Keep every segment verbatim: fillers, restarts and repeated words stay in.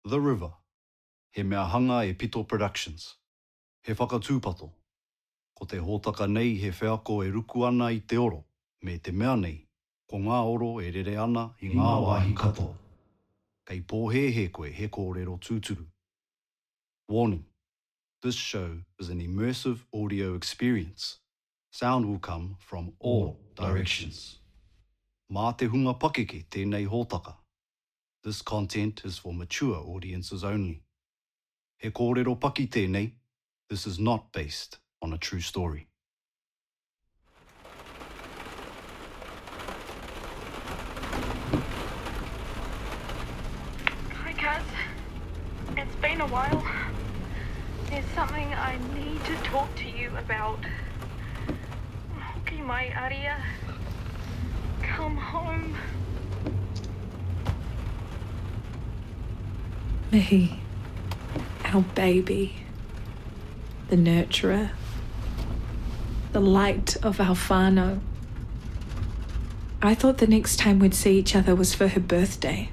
The River. He mea hanga e Pito Productions. He whakatūpato. Ko te hōtaka nei he whiako e ruku ana i te oro, me te mea nei, ko ngā oro e rere ana i ngā wāhi katoa. Kei pōhe he koe he kōrero tūturu. Warning. This show is an immersive audio experience. Sound will come from all directions. Mā te hunga pakeke tēnei hōtaka. This content is for mature audiences only. He kōrero paki tēnei, this is not based on a true story. Hi, Kaz. It's been a while. There's something I need to talk to you about. Hoki mai aria. Come home. Mihi, our baby, the nurturer, the light of our whānau. I thought the next time we'd see each other was for her birthday.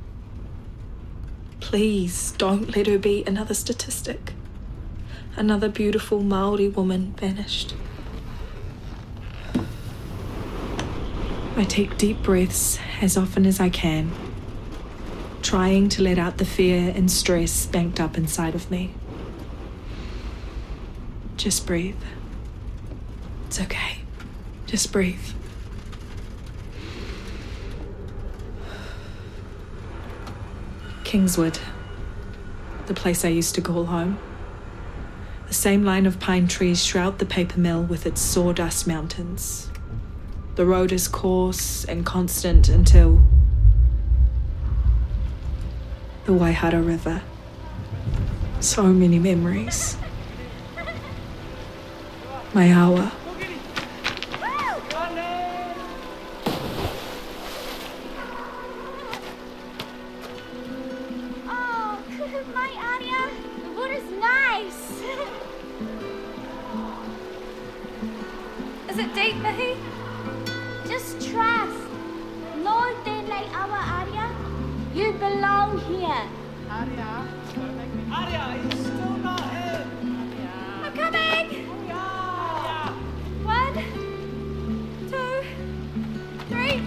Please don't let her be another statistic. Another beautiful Māori woman vanished. I take deep breaths as often as I can, trying to let out the fear and stress banked up inside of me. Just breathe. It's okay. Just breathe. Kingswood, the place I used to call home. The same line of pine trees shroud the paper mill with its sawdust mountains. The road is coarse and constant until the Waihara River. So many memories. My awa. Oh, my aria. The water's nice. Is it deep, Mihi? Just trust. Lord, they like our aria. You belong here. Aria, Aria, he's still not here. I'm coming! Aria. One, two, three.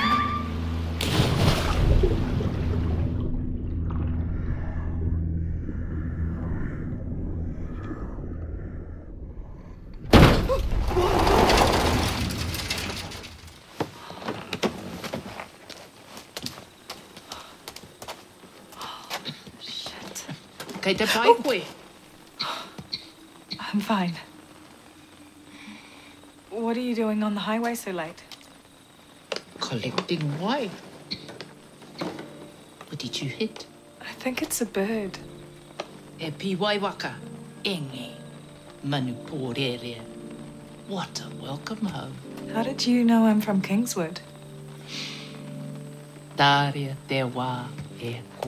Kei te pai koe. I'm fine. What are you doing on the highway so late? Collecting wine. What did you hit? I think it's a bird. E pi wai waka. Enge. Manu pōrere. What a welcome home. How did you know I'm from Kingswood? Tārea te wā e ko.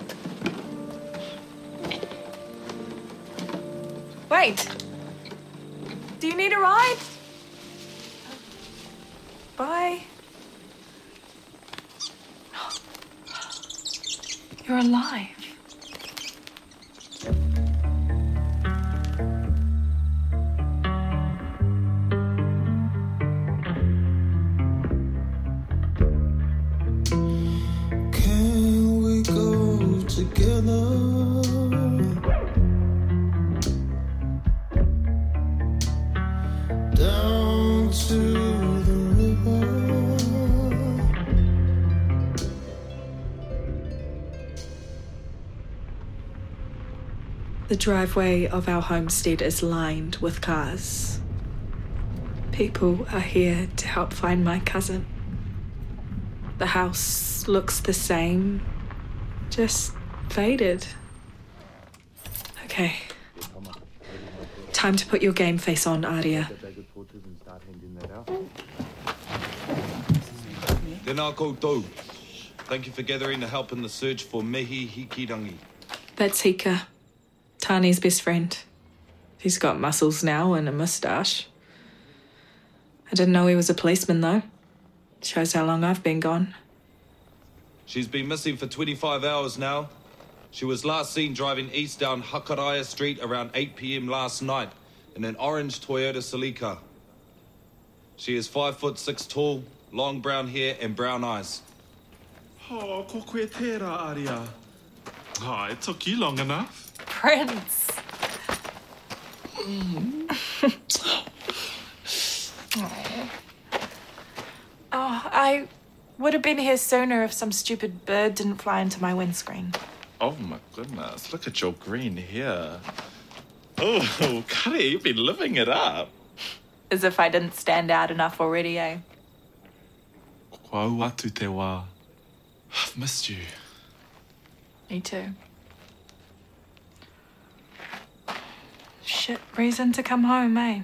Wait! Do you need a ride? Bye. You're alive. Can we go together? Down to the river. The driveway of our homestead is lined with cars. People are here to help find my cousin. The house looks the same, just faded. Okay. Time to put your game face on, Aria. Tēnā koutou. Thank you for gathering to help in the search for Mihi Hikirangi. That's Hika, Tani's best friend. He's got muscles now and a moustache. I didn't know he was a policeman, though. Shows how long I've been gone. She's been missing for twenty-five hours now. She was last seen driving east down Hakaraya Street around eight p m last night in an orange Toyota Celica. She is five foot six tall, long brown hair and brown eyes. Oh, ko koe tērā, Aria. Oh, it took you long enough. Prince. Oh, I would have been here sooner if some stupid bird didn't fly into my windscreen. Oh my goodness, look at your green hair. Oh, Kari, you've been living it up. As if I didn't stand out enough already, eh? Kua au atu te wā. I've missed you. Me too. Shit reason to come home, eh?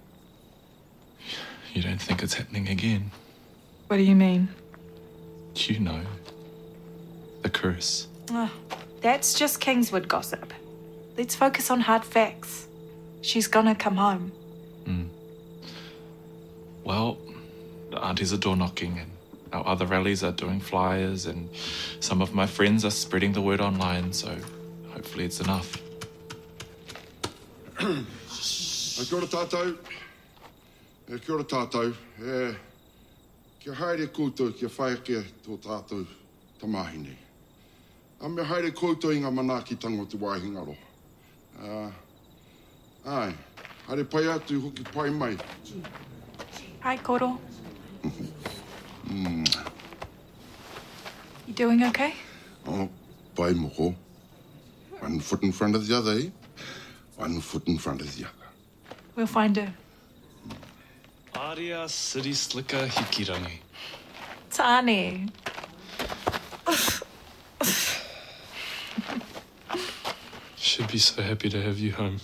You don't think it's happening again? What do you mean? You know. The curse. Oh, that's just Kingswood gossip. Let's focus on hard facts. She's gonna come home. Mm. Well, the aunties are door knocking and our other rallies are doing flyers and some of my friends are spreading the word online, so hopefully it's enough. Kia ora tātou. E kia ora tātou. E, kia haere koutou kia whaekia tō tātou tamahine. A me haere koutou i ngā manaakitanga o te wāhingaro. Uh, ai, haere pai atu hoki pai mai. Hi, Koro. Mm. You doing okay? Oh, pai moko. One foot in front of the other, eh? One foot in front of the other. We'll find her. Aria City Slicker Hikirangi. Tani. Should be so happy to have you home.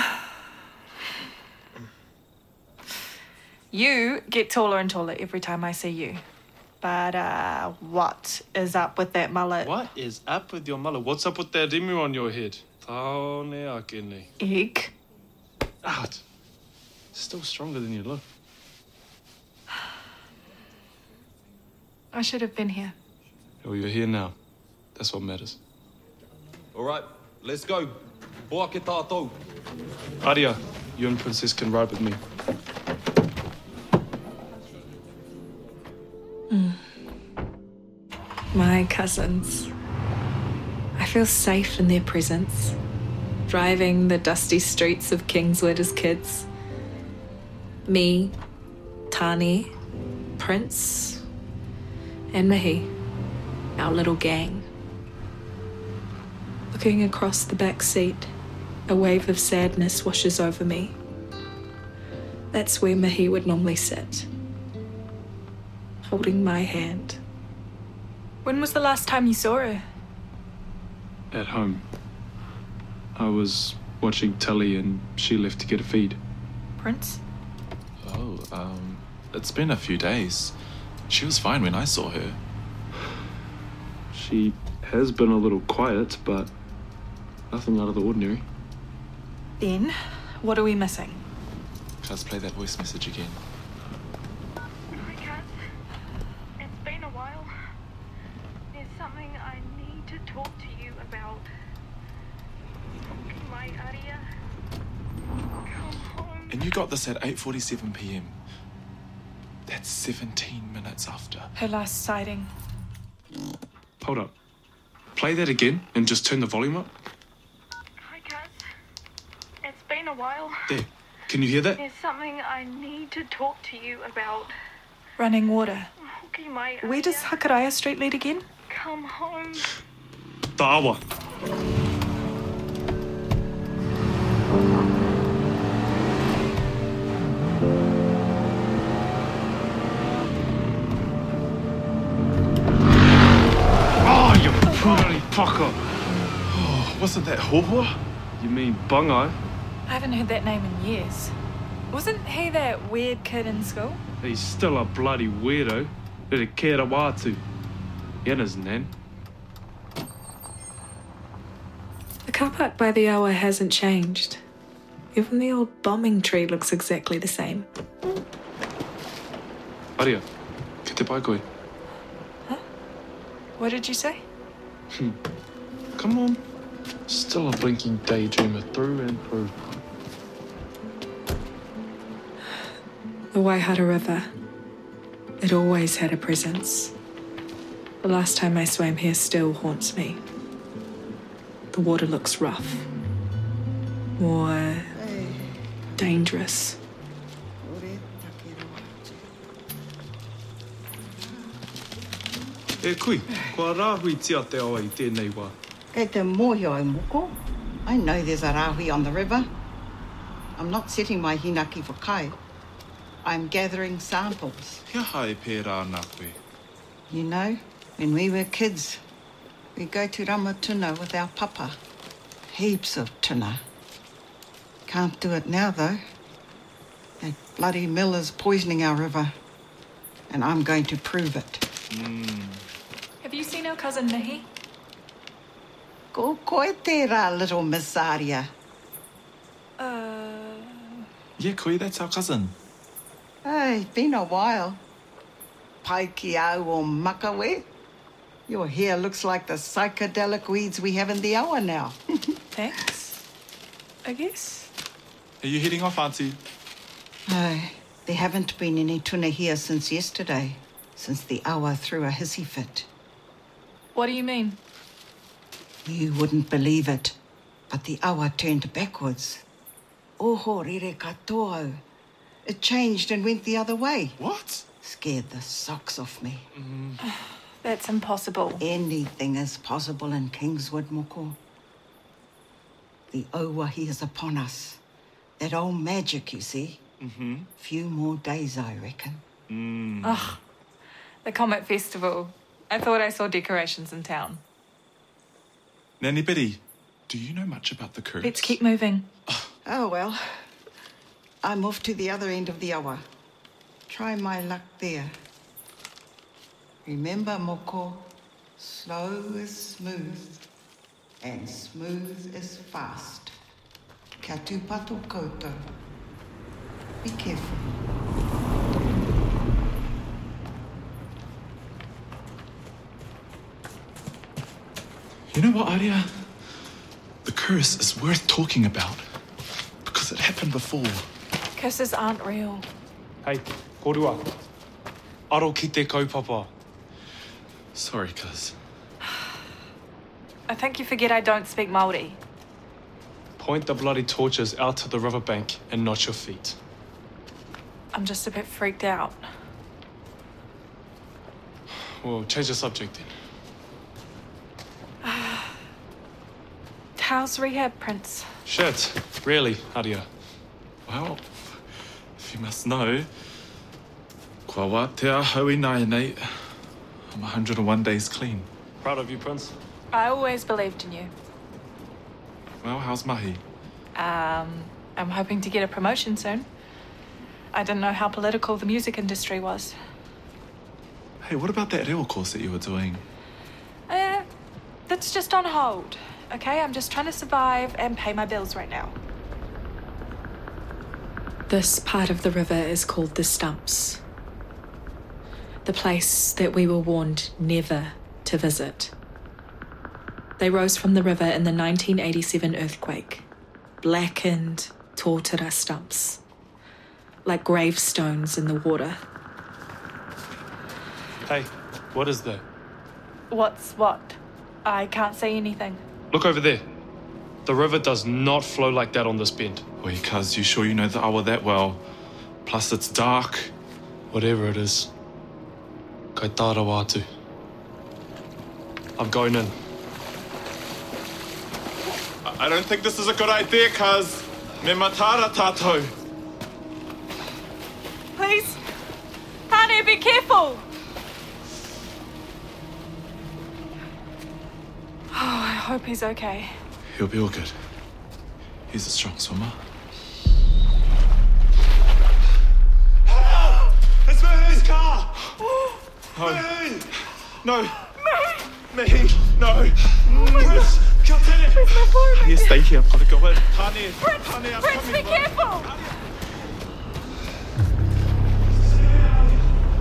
You get taller and taller every time I see you. But, uh, what is up with that mullet? What is up with your mullet? What's up with that emu on your head? Taone akene. Egg? Out. Still stronger than you look. I should have been here. Well, you're here now. That's what matters. All right, let's go. Hoa ke tātou. Aria, you and Princess can ride with me. Mm. My cousins. I feel safe in their presence. Driving the dusty streets of Kingswood as kids. Me, Tani, Prince, and Mihi, our little gang. Looking across the back seat, a wave of sadness washes over me. That's where Mihi would normally sit, holding my hand. When was the last time you saw her? At home. I was watching telly and she left to get a feed. Prince? Oh, um, it's been a few days. She was fine when I saw her. She has been a little quiet, but nothing out of the ordinary. Then, what are we missing? Let's play that voice message again. Hi, Kat. It's been a while. There's something I need to talk to you about. My Aria. Come home. And you got this at eight forty-seven p m. That's seventeen minutes after. Her last sighting. Hold up. Play that again and just turn the volume up. Hi, Kat. It's been a while. There. Can you hear that? There's something I need to talk to you about. Running water. Hoki mai Where does Aria. Hakaraya Street lead again? Come home. Tawa. Oh, you bloody fucker. Oh, wasn't that Hohua? You mean Bungai? I haven't heard that name in years. Wasn't he that weird kid in school? He's still a bloody weirdo. Rere kera wātu. Yana's nan. The car park by the hour hasn't changed. Even the old bombing tree looks exactly the same. Aria, ke te pai koe. What did you say? Hmm. Come on. Still a blinking daydreamer through and through. The Waihara River. It always had a presence. The last time I swam here still haunts me. The water looks rough. More dangerous. E kui, kua rāhui tia te awa I tēnei wā. E te mōhio ai moko. I know there's a rāhui on the river. I'm not setting my hinaki for kai. I'm gathering samples. Kia hai pērā nā koe. You know, when we were kids, we'd go to Ramatuna with our papa. Heaps of tuna. Can't do it now, though. That bloody mill is poisoning our river. And I'm going to prove it. Mm. Have you seen our cousin Nihi? Ko koe tērā, little Miss Aria. Uh... Yeah, koe, that's our cousin. Oh, it's been a while. Pai ki au o makawe. Your hair looks like the psychedelic weeds we have in the awa now. Thanks, I guess. Are you heading off, Auntie? No, there haven't been any tuna here since yesterday, since the awa threw a hissy fit. What do you mean? You wouldn't believe it, but the awa turned backwards. Oho rere katoa. It changed and went the other way. What? Scared the socks off me. Mm. That's impossible. Anything is possible in Kingswood, Moko. The Ōwahi is upon us. That old magic, you see. Mm-hmm. Few more days, I reckon. Mm. Ugh, the Comet Festival. I thought I saw decorations in town. Nanny Betty, do you know much about the curse? Let's keep moving. Oh, well. I'm off to the other end of the awa. Try my luck there. Remember, Moko, slow is smooth, and smooth is fast. Kia tūpato koutou. Be careful. You know what, Aria? The curse is worth talking about because it happened before. Curses aren't real. Hei, korua. Aro ki te kaupapa. Sorry, cuz. I think you forget I don't speak Māori. Point the bloody torches out to the riverbank and not your feet. I'm just a bit freaked out. Well, change the subject then. How's rehab, Prince? Shit, really, Aria? Well, if you must know, kua wā te ahau I nai nei, I'm one hundred and one days clean. Proud of you, Prince. I always believed in you. Well, how's mahi? Um, I'm hoping to get a promotion soon. I didn't know how political the music industry was. Hey, what about that reo course that you were doing? Uh, that's just on hold, okay? I'm just trying to survive and pay my bills right now. This part of the river is called the Stumps. The place that we were warned never to visit. They rose from the river in the nineteen eighty-seven earthquake. Blackened tōtara stumps. Like gravestones in the water. Hey, what is that? What's what? I can't say anything. Look over there. The river does not flow like that on this bend. Oi, cuz, you sure you know the awa that well? Plus, it's dark. Whatever it is. Kai tāra wātu. I'm going in. I don't think this is a good idea, cuz. Me matara tātou. Please, honey, be careful. Oh, I hope he's okay. He'll be all good. He's a strong swimmer. It's Mihi's car! No. Mihi! No. Mihi! Mihi! No! Oh my God! Where's my phone? Yes, stay here. I've got to go in. Tane! Prince! Tane, I'm Prince, coming, be bro. careful!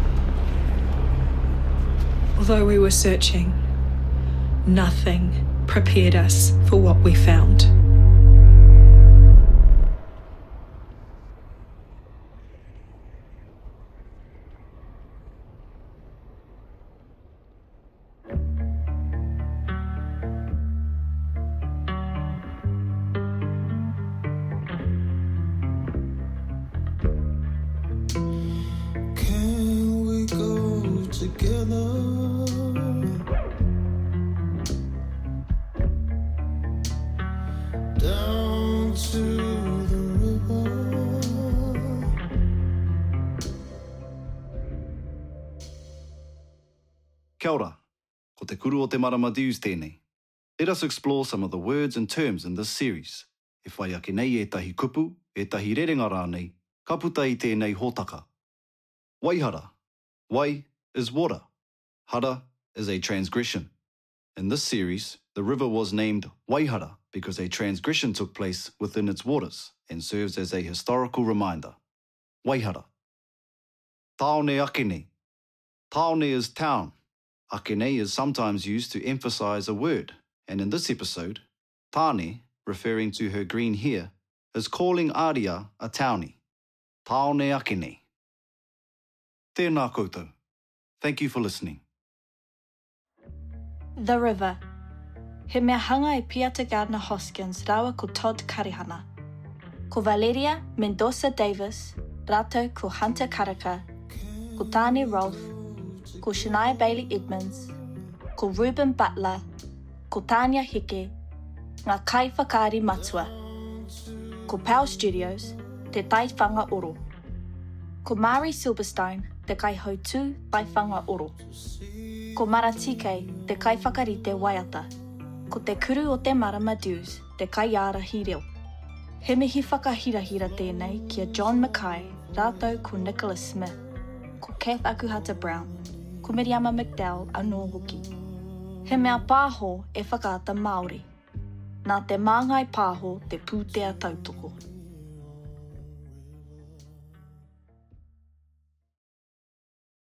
Although we were searching, nothing prepared us for what we found. Can we go together? Down to the river. Kia ora, ko te kuru o te marama Dews tēnei. Let us explore some of the words and terms in this series. E whai ake nei e tahi kupu, e tahi rerenga rānei, ka puta i tēnei hōtaka. Waihara. Wai is water. Hara is a transgression. In this series, the river was named Waihara because a transgression took place within its waters and serves as a historical reminder. Waihara. Taone akene. Taone is town. Akene is sometimes used to emphasize a word, and in this episode, Tāne, referring to her green hair, is calling Aria a townie. Taone akene. Tēnā koutou. Thank you for listening. The River. He mea hanga e Piata Gardner Hoskins rawa ko Todd Karihana. Ko Valeria Mendoza Davis, rātou ko Hunter Karaka, ko Tāne Rolfe, ko Shania Bailey Edmonds, ko Ruben Butler, ko Tanya Hike, ngā kai whakaari matua. Ko Pau Studios, te tai whanga oro. Ko Mari Silverstone, te kai hautū tai whanga oro. Ko Maratike, te kai whakarite waiata. Ko te kuru o te marama Dews, te kai ara hi reo. He mihi whakahirahira tēnei kia John Mackay, rātou ko Nicholas Smith, ko Kath Akuhata Brown, ko Miriama McDowell anō hoki. He mea pāho e whakaata Māori. Nā te māngai pāho te pūtea tautoko.